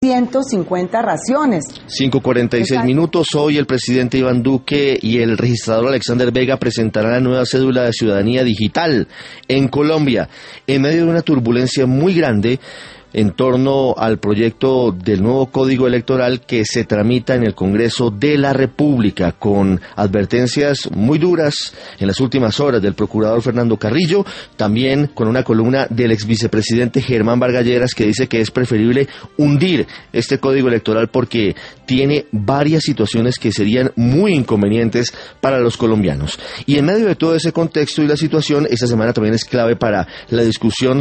150 raciones. 5:46 minutos. Hoy el presidente Iván Duque y el registrador Alexander Vega presentarán la nueva cédula de ciudadanía digital en Colombia, en medio de una turbulencia muy grande en torno al proyecto del nuevo Código Electoral que se tramita en el Congreso de la República, con advertencias muy duras en las últimas horas del procurador Fernando Carrillo, también con una columna del exvicepresidente Germán Vargas Lleras, que dice que es preferible hundir este Código Electoral porque tiene varias situaciones que serían muy inconvenientes para los colombianos. Y en medio de todo ese contexto y la situación, esta semana también es clave para la discusión